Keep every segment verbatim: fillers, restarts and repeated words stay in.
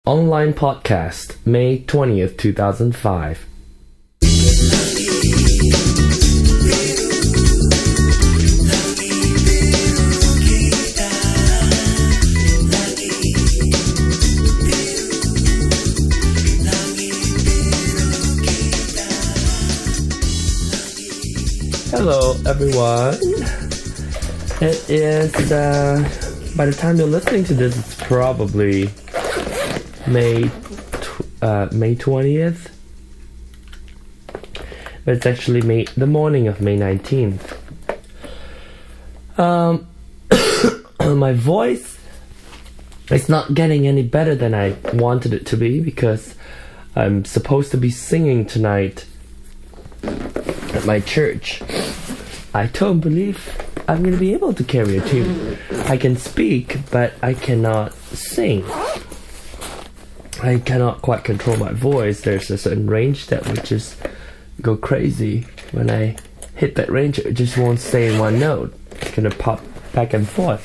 Online podcast, May twentieth, two thousand five. Hello, everyone. It is, uh, by the time you're listening to this, it's probably May tw- uh, May twentieth, but it's actually May the morning of May nineteenth. Um, my voice is not getting any better than I wanted it to be because I'm supposed to be singing tonight at my church. I don't believe I'm going to be able to carry a tune. I can speak, but I cannot sing. I cannot quite control my voice. There's a certain range that would just go crazy. When I hit that range, it just won't stay in one note. It's gonna pop back and forth.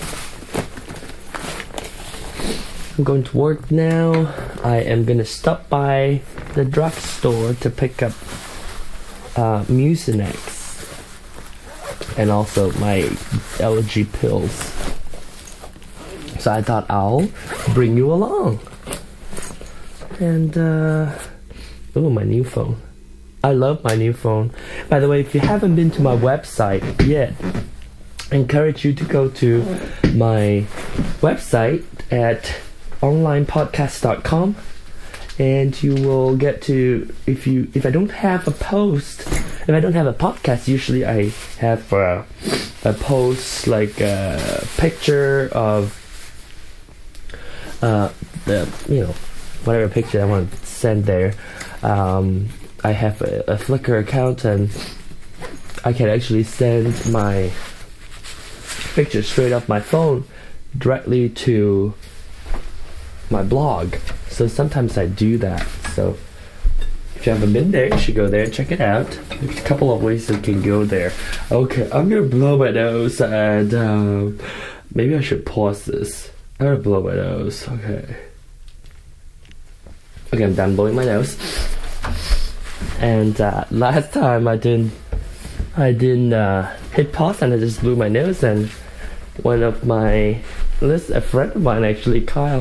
I'm going to work now. I am gonna stop by the drugstore to pick up uh, Mucinex and also my allergy pills. So I thought I'll bring you along. And, uh, oh, my new phone. I love my new phone. By the way, if you haven't been to my website yet, I encourage you to go to my website at online podcast dot com, and you will get to, if you, if I don't have a post, if I don't have a podcast, usually I have a, a post, like a picture of, uh, the, you know, whatever picture I want to send there. um, I have a, a Flickr account, and I can actually send my picture straight off my phone directly to my blog. So sometimes I do that. So if you haven't been there, you should go there and check it out. There's a couple of ways you can go there. Okay, I'm gonna blow my nose, and um, maybe I should pause this. I'm gonna blow my nose. Okay. Okay, I'm done blowing my nose. And uh, last time I didn't, I didn't uh, hit pause, and I just blew my nose. And one of my, this a friend of mine actually, Kyle,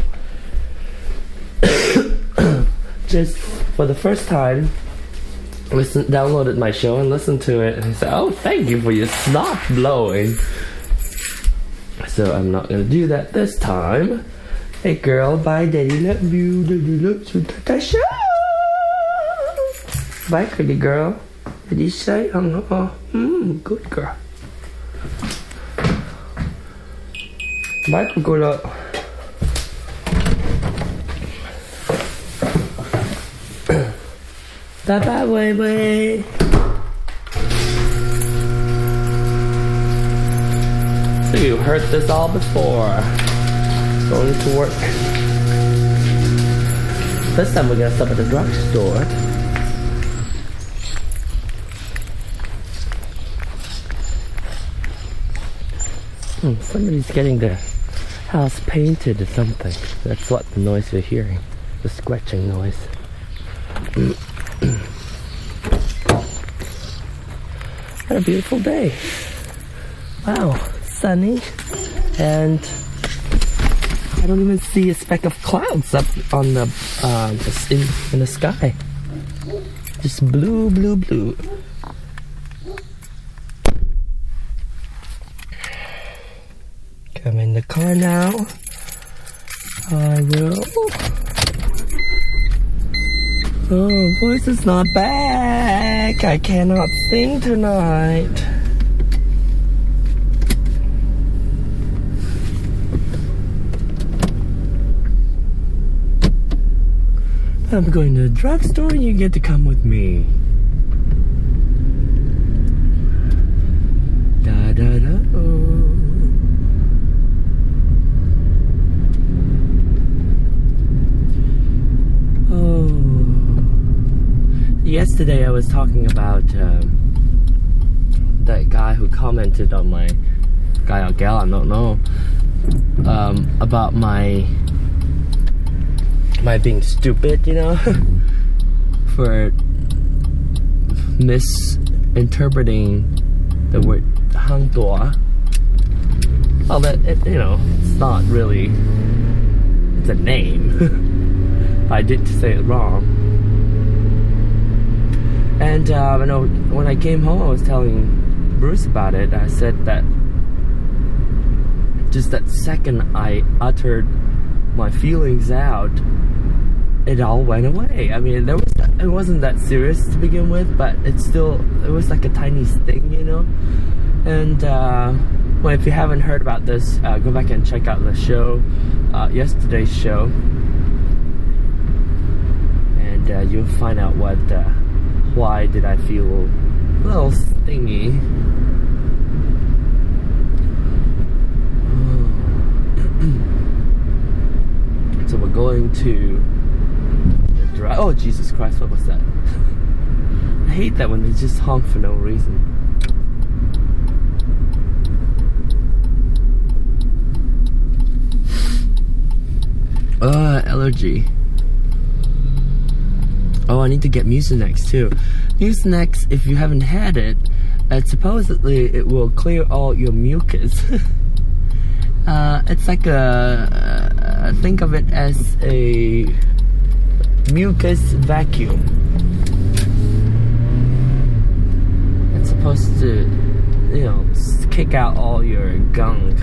just for the first time, listen, downloaded my show and listened to it, and he said, "Oh, thank you for your snot blowing." So I'm not gonna do that this time. Hey girl, bye, daddy love you, daddy loves you, Tatasha. Bye, pretty girl. Did you say? Oh, oh, hmm, good girl. Bye, Cocola. Bye bye, baby. So you heard this all before. Going to work. This time we're gonna stop at the drugstore. Hmm, somebody's getting the house painted or something. That's what the noise you're hearing. The scratching noise. What a beautiful day. Wow, sunny, and I don't even see a speck of clouds up on the uh, in, in the sky. Just blue, blue, blue. I'm in the car now. I will. Oh, voice is not back. I cannot sing tonight. I'm going to the drugstore and you get to come with me. Da da da oh. Oh. Yesterday I was talking about uh, that guy who commented on my guy or gal, I don't know, um, about my my being stupid, you know, for misinterpreting the word hangduo. Well, that it, you know, it's not really the name. I did say it wrong. And uh, you know, when I came home, I was telling Bruce about it. I said that just that second I uttered my feelings out, it all went away. I mean, there was it wasn't that serious to begin with, but it's still it was like a tiny sting, you know. And uh, well, if you haven't heard about this, uh, go back and check out the show, uh, yesterday's show, and uh, you'll find out what uh, why did I feel a little stingy. So we're going to drive. Oh, Jesus Christ, what was that? I hate that when they just honk for no reason. Uh, allergy. Oh, I need to get Mucinex too. Mucinex, if you haven't had it, uh, supposedly it will clear all your mucus. uh, it's like a, uh, think of it as a mucus vacuum. It's supposed to, you know, kick out all your gunk.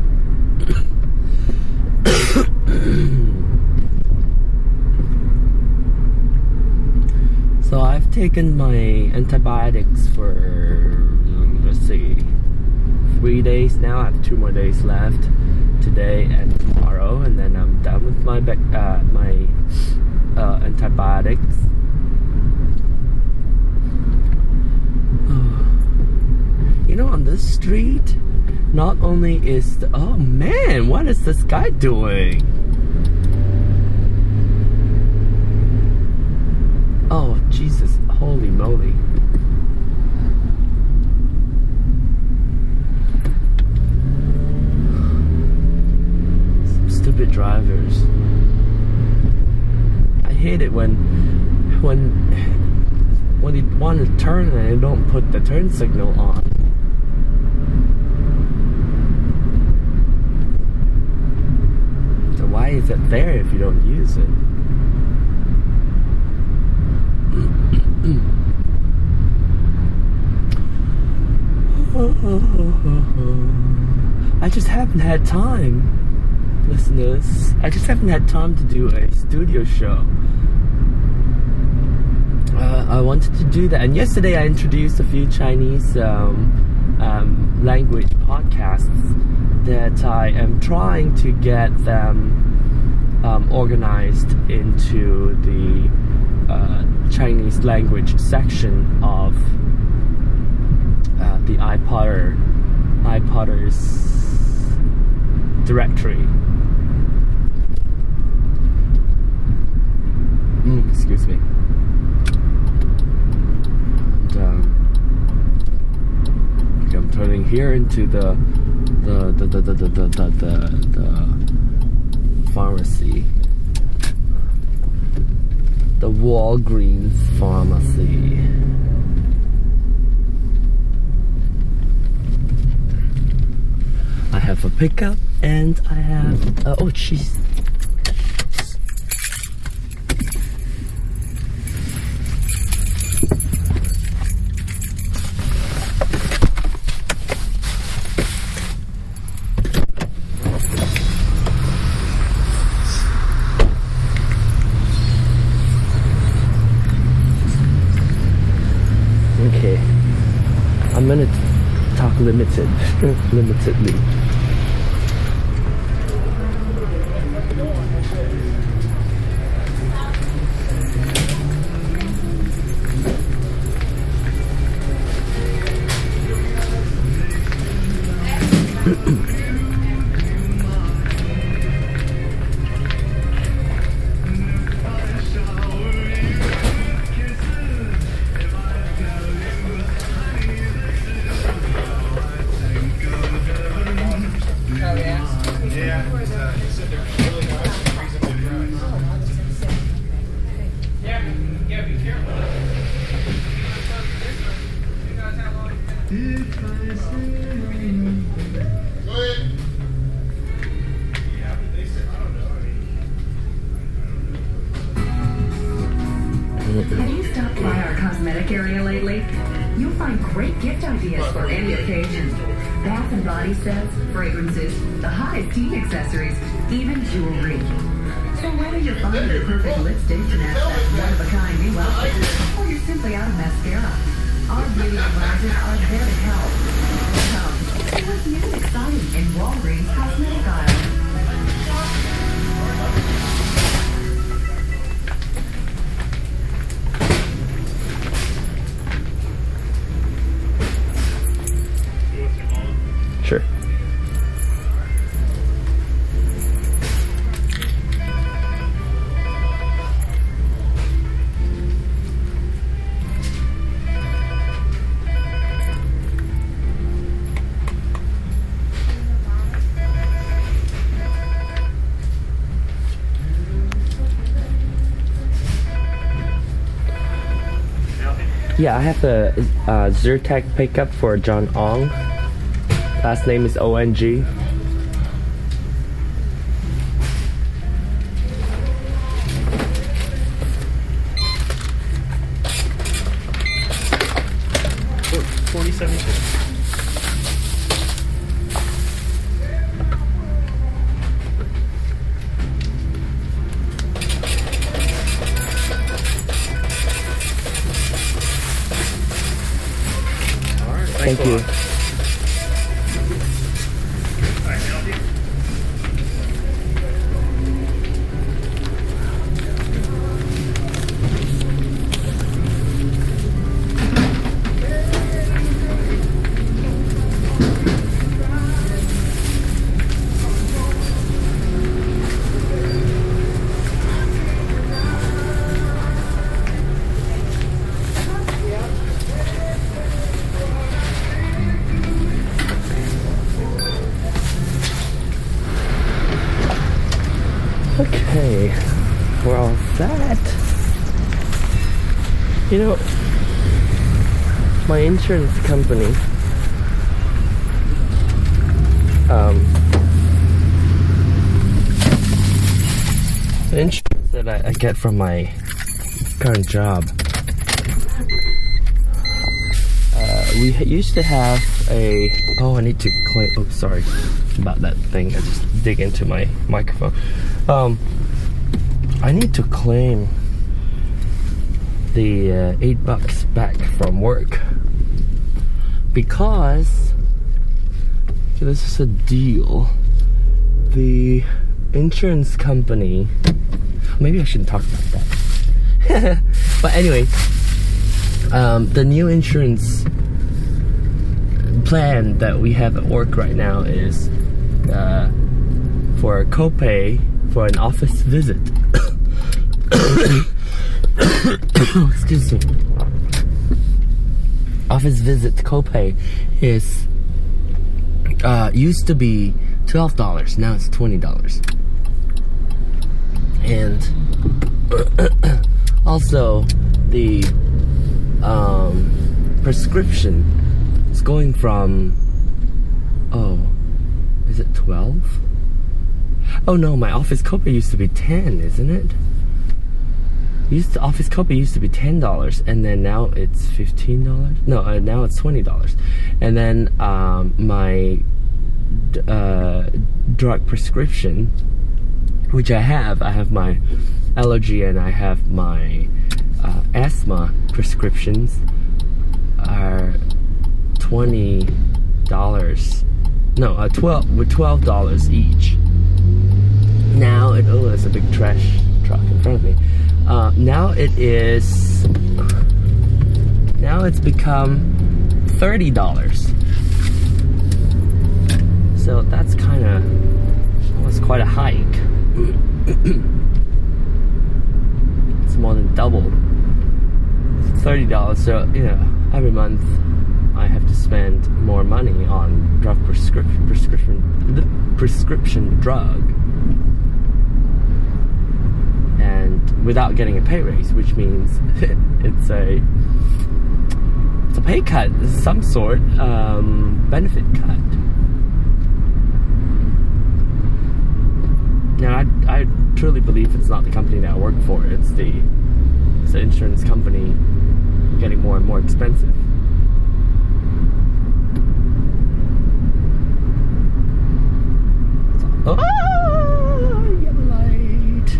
So I've taken my antibiotics for, let's see, three days now. I have two more days left, today and tomorrow, and then I'm done with my uh, my uh, antibiotics. You know, on this street, not only is the, oh man, what is this guy doing? Oh, Jesus, holy moly. Some stupid drivers. I hate it when, when, when you want to turn and they don't put the turn signal on. So why is it there if you don't use it? I just haven't had time, listeners. I just haven't had time to do a studio show. Uh, I wanted to do that, and yesterday I introduced a few Chinese um, um, language podcasts that I am trying to get them um, organized into the uh, Chinese language section of uh, the iPodder iPodders directory. Mm, excuse me. And um, okay, I'm turning here into the the the the the the the, the, the, the pharmacy. The Walgreens pharmacy. I have a pickup and I have uh, oh jeez. Okay, I'm gonna talk limited, limitedly. Have you stopped by our cosmetic area lately? You'll find great gift ideas for any occasion. Bath and body sets, fragrances, the hottest teen accessories, even jewelry. So whether you're finding the perfect lipstick to match that one-of-a-kind new outfit, or you're simply out of mascara, our beauty advisors are there to help. Come, see what's new and exciting in Walgreens Cosmetic Aisle. Sure. Yeah, I have a, a Zyrtec pickup for John Ong. Last name is O N G. forty seventy-two. Thank you. Okay, we're all set. You know, my insurance company, um, the insurance that I, I get from my current job, uh, we used to have a, oh, I need to claim, oh, sorry about that thing, I just dig into my microphone. Um, I need to claim the uh, eight bucks back from work because this is a deal. The insurance company, maybe I shouldn't talk about that. But anyway, um, the new insurance plan that we have at work right now is uh, for a copay for an office visit. Excuse me. Office visit copay is uh, used to be twelve dollars. Now it's twenty dollars. And also the um, prescription is going from, oh, is it twelve? Oh no, my office copay used to be ten, isn't it? Used to, office copay used to be ten dollars, and then now it's fifteen dollars. No, uh, now it's twenty dollars. And then um, my uh, drug prescription, which I have, I have my allergy and I have my uh, asthma prescriptions, are twenty dollars. No, uh, twelve with twelve dollars each. Now it, oh, there's a big trash truck in front of me. Uh, now it is, now it's become thirty dollars. So that's kind of, that was quite a hike. It's more than double. It's thirty dollars, so, you know, every month I have to spend more money on drug prescription, prescription, prescription drug. And without getting a pay raise, which means it's a it's a pay cut, some sort, um, benefit cut. Now, I, I truly believe it's not the company that I work for. It's the, it's the insurance company getting more and more expensive. Oh, yellow light.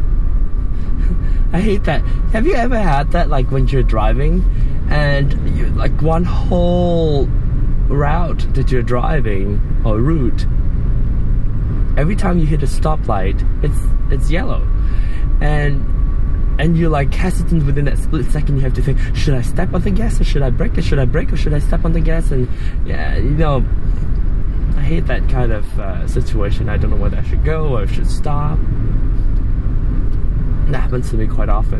I hate that. Have you ever had that, like when you're driving and you like one whole route that you're driving or route, every time you hit a stoplight, it's it's yellow, and and you're like hesitant within that split second. You have to think, should I step on the gas or should I brake? Or should I brake or should I step on the gas? And yeah, you know, I hate that kind of uh, situation. I don't know whether I should go or I should stop. That happens to me quite often.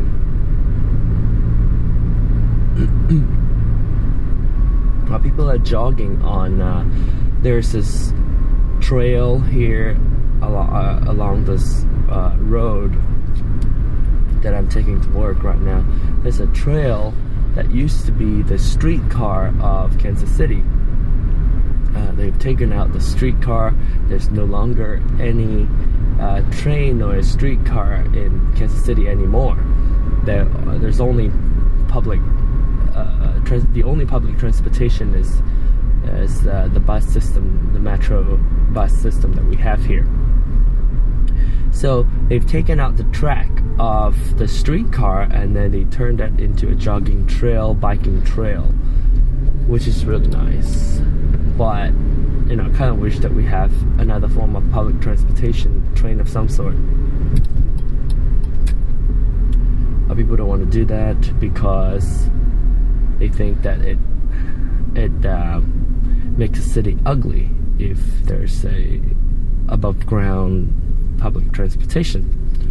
While people are jogging on, uh, there's this trail here along, uh, along this uh, road that I'm taking to work right now. There's a trail that used to be the streetcar of Kansas City. Uh, they've taken out the streetcar. There's no longer any uh, train or a streetcar in Kansas City anymore. There, uh, there's only public. Uh, trans the only public transportation is is uh, the bus system, the metro bus system that we have here. So they've taken out the track of the streetcar and then they turned that into a jogging trail, biking trail, which is really nice. But you know, I kind of wish that we have another form of public transportation, train of some sort. But people don't want to do that because they think that it it uh, makes a city ugly if there's a above ground public transportation.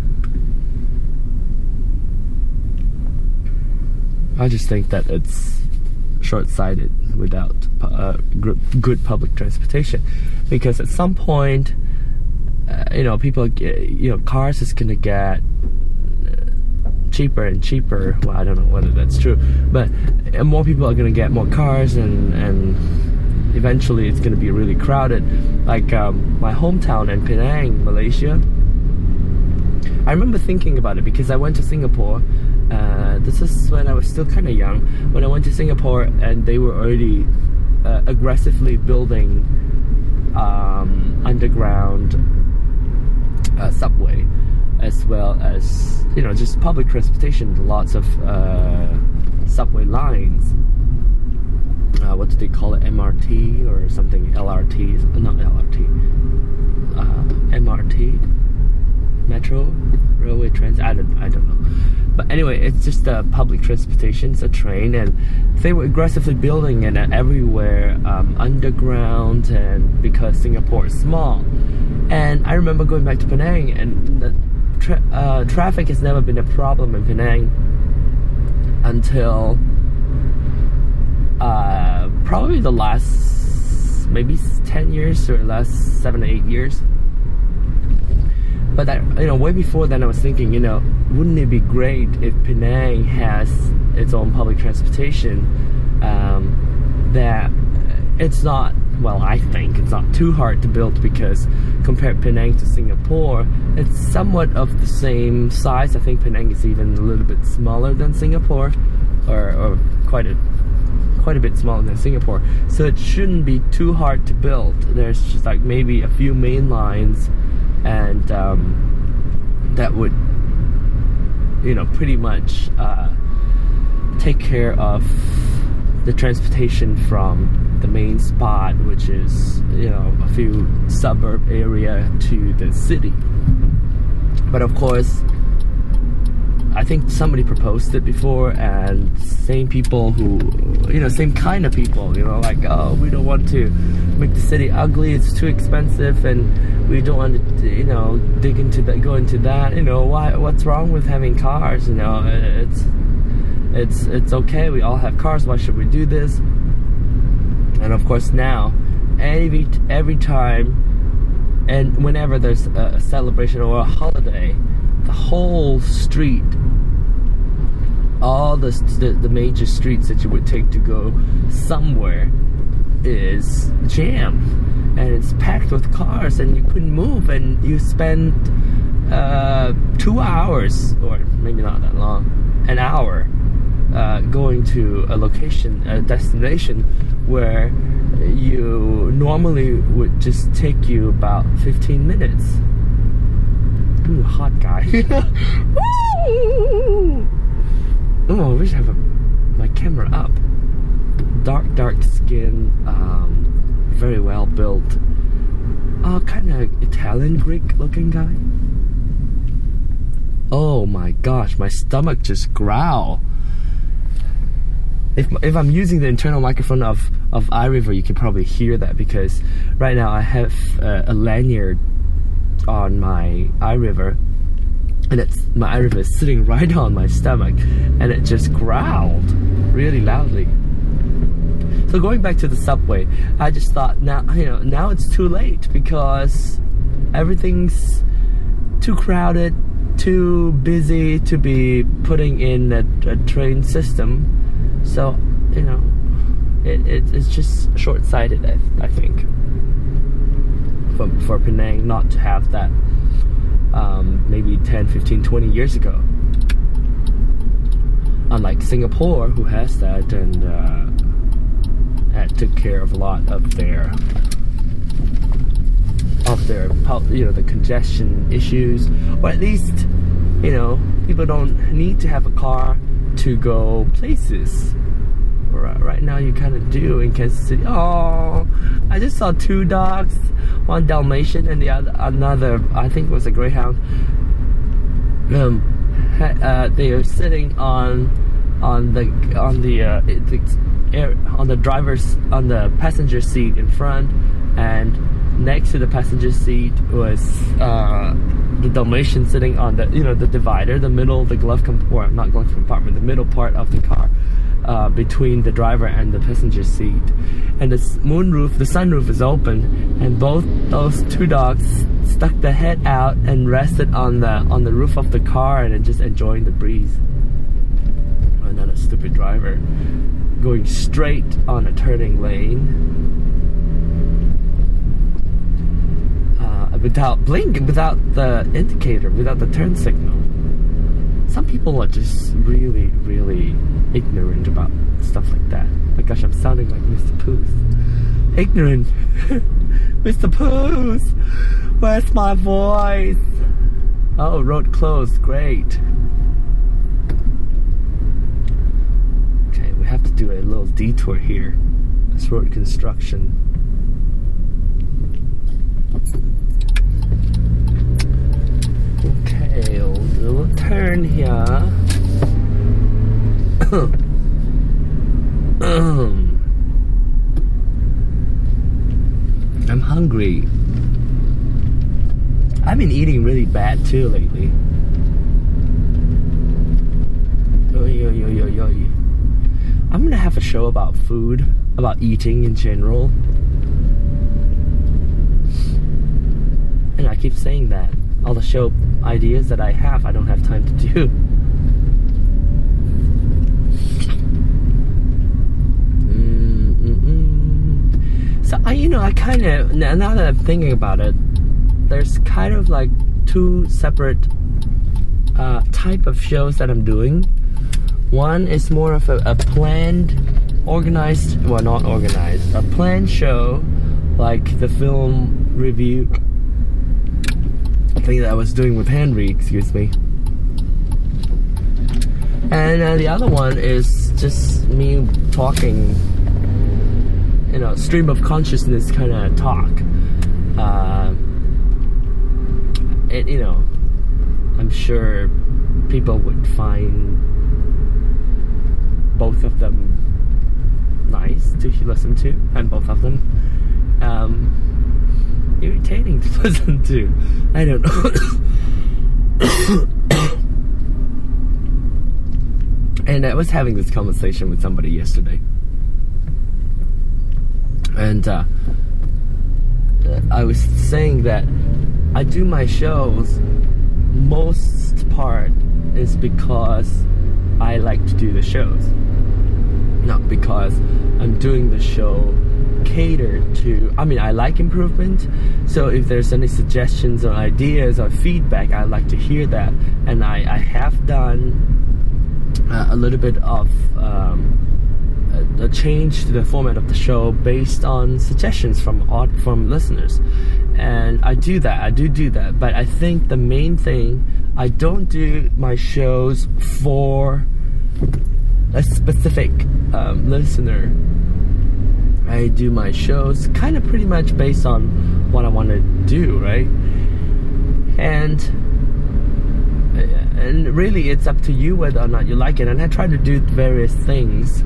I just think that it's short-sighted without uh, good public transportation, because at some point, uh, you know, people, you know, cars is gonna get cheaper and cheaper. Well, I don't know whether that's true, but more people are gonna get more cars, and and eventually it's gonna be really crowded. Like um, my hometown in Penang, Malaysia. I remember thinking about it because I went to Singapore. Uh, this is when I was still kind of young. When I went to Singapore, and they were already uh, aggressively building um, underground uh, subway, as well as, you know, just public transportation. Lots of uh, subway lines. Uh, what do they call it? M R T or something? L R T? Not L R T. Uh, M R T. Metro, railway, trans. I don't. I don't know. But anyway, it's just uh, public transportation. It's a train, and they were aggressively building it everywhere, um, underground, and because Singapore is small. And I remember going back to Penang, and the tra uh, traffic has never been a problem in Penang until uh, probably the last maybe ten years or last seven or eight years. But that, you know, way before then, I was thinking, you know, wouldn't it be great if Penang has its own public transportation? Um, that it's not, well, I think it's not too hard to build, because compared Penang to Singapore, it's somewhat of the same size. I think Penang is even a little bit smaller than Singapore, or, or quite a quite a bit smaller than Singapore. So it shouldn't be too hard to build. There's just like maybe a few main lines, and um, that would, you know, pretty much uh, take care of the transportation from the main spot, which is, you know, a few suburb area, to the city. But of course, I think somebody proposed it before, and same people who, you know, same kind of people, you know, like, oh, we don't want to make the city ugly, it's too expensive, and we don't want to, you know, dig into that, go into that, you know, why, what's wrong with having cars, you know, it's, it's, it's okay, we all have cars, why should we do this? And of course now, every, every time, and whenever there's a celebration or a holiday, the whole street all the, the the major streets that you would take to go somewhere is jammed, and it's packed with cars, and you couldn't move, and you spend uh, two hours, or maybe not that long, an hour, uh, going to a location, a destination where you normally would just take you about fifteen minutes. Ooh, hot guy. Oh, I wish I have a, my camera up. Dark, dark skin, um, very well built. Uh, kind of Italian Greek looking guy. Oh my gosh, my stomach just growl. If, if I'm using the internal microphone of, of iRiver, you can probably hear that, because right now I have uh, a lanyard on my iRiver, and it's my iRiver is sitting right on my stomach, and it just growled really loudly. So going back to the subway, I just thought, now you know now it's too late, because everything's too crowded, too busy to be putting in a, a train system. So you know, it, it it's just short-sighted, I, I think, for for Penang not to have that. Um, maybe ten, fifteen, twenty years ago. Unlike Singapore, who has that, and uh, that took care of a lot of their of their you know the congestion issues, or at least you know people don't need to have a car to go places. Right, right now you kind of do in Kansas City. Oh, I just saw two dogs, one Dalmatian and the other another, I think it was a Greyhound. Um, uh, they are sitting on on the on the, uh, the air, on the driver's on the passenger seat in front, and next to the passenger seat was uh, the Dalmatian sitting on the you know the divider, the middle, the glove compartment, not glove compartment, the middle part of the car. Uh, between the driver and the passenger seat, and the moonroof, the sunroof is open, and both those two dogs stuck their head out and rested on the on the roof of the car and just enjoying the breeze. Another stupid driver going straight on a turning lane uh, without blinking, without the indicator, without the turn signal. Some people are just really, really ignorant about stuff like that. My gosh, I'm sounding like Mister Poos. Ignorant. Mister Poos, where's my voice? Oh, road closed, great. Okay, we have to do a little detour here. This road construction. Okay, we'll do a little turn here. I'm hungry. I've been eating really bad too lately. Yo, yo, yo, yo, yo. I'm gonna have a show about food, about eating in general. And I keep saying that. All the show ideas that I have, I don't have time to do. So I, you know, I kind of, now that I'm thinking about it, there's kind of like two separate uh, type of shows that I'm doing. One is more of a, a planned, organized, well not organized, a planned show, like the film review thing that I was doing with Henry, excuse me. And uh, the other one is just me talking, you know, stream of consciousness kind of talk. Uh, it, you know, I'm sure people would find both of them nice to listen to, and both of them um, irritating to listen to. I don't know. And I was having this conversation with somebody yesterday. And uh, I was saying that I do my shows, most part is because I like to do the shows. Not because I'm doing the show catered to, I mean, I like improvement, so if there's any suggestions or ideas or feedback, I'd like to hear that. And I, I have done uh, a little bit of um, a, a change to the format of the show based on suggestions from odd, from listeners. And I do that, I do do that, but I think the main thing, I don't do my shows for a specific um, listener. I do my shows kind of pretty much based on what I want to do, right? And and really it's up to you whether or not you like it. And I try to do various things,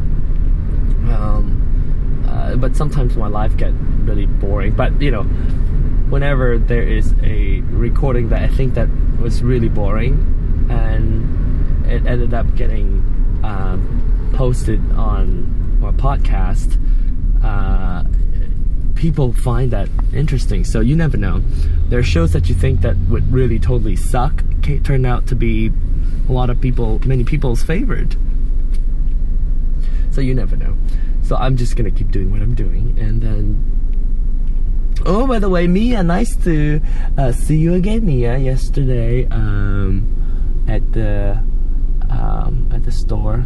um, uh, but sometimes my life gets really boring. But you know, whenever there is a recording that I think that was really boring and it ended up getting um, posted on our podcast, uh, people find that interesting. So you never know. There are shows that you think that would really totally suck turn out to be a lot of people, many people's favorite. So you never know. So I'm just gonna keep doing what I'm doing, and then. Oh, by the way, Mia, nice to uh, see you again, Mia. Yesterday, um, at the um, at the store.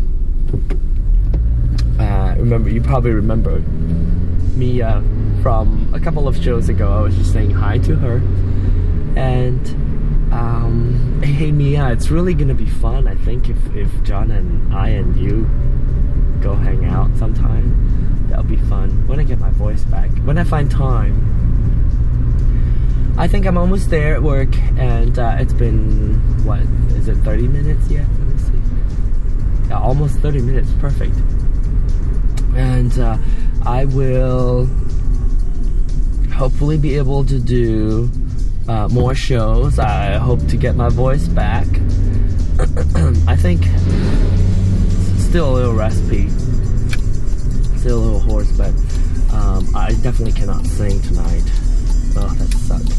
Uh, remember, you probably remember Mia from a couple of shows ago. I was just saying hi to her, and um, hey Mia, it's really gonna be fun. I think if if John and I and you go hang out sometime, that'll be fun. When I get my voice back, when I find time. I think I'm almost there at work, and uh, it's been, what, is it thirty minutes yet? Let me see. Yeah, almost thirty minutes, perfect. And uh, I will hopefully be able to do uh, more shows. I hope to get my voice back. I think still a little raspy, still a little hoarse, but um, I definitely cannot sing tonight. Oh, that sucks.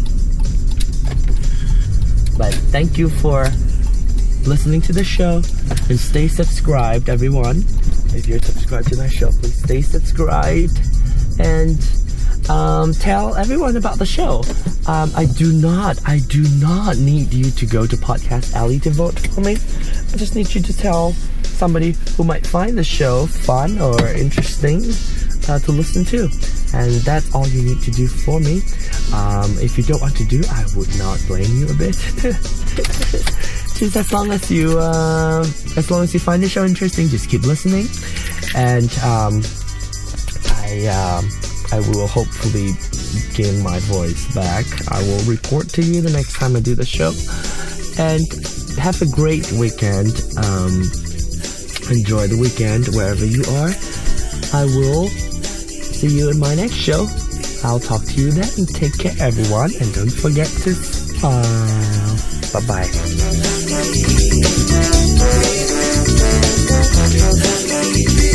But thank you for listening to the show, and stay subscribed, everyone. If you're subscribed to my show, please stay subscribed, and um, tell everyone about the show. Um, I do not, I do not need you to go to Podcast Alley to vote for me. I just need you to tell somebody who might find the show fun or interesting uh, to listen to. And that's all you need to do for me. Um, if you don't want to do, I would not blame you a bit. Just as long as you, uh, as long as you find the show interesting, just keep listening. And um, I, um, I will hopefully gain my voice back. I will report to you the next time I do the show. And have a great weekend. Um, enjoy the weekend wherever you are. I will see you in my next show. I'll talk to you then, and take care, everyone, and don't forget to smile. Bye bye.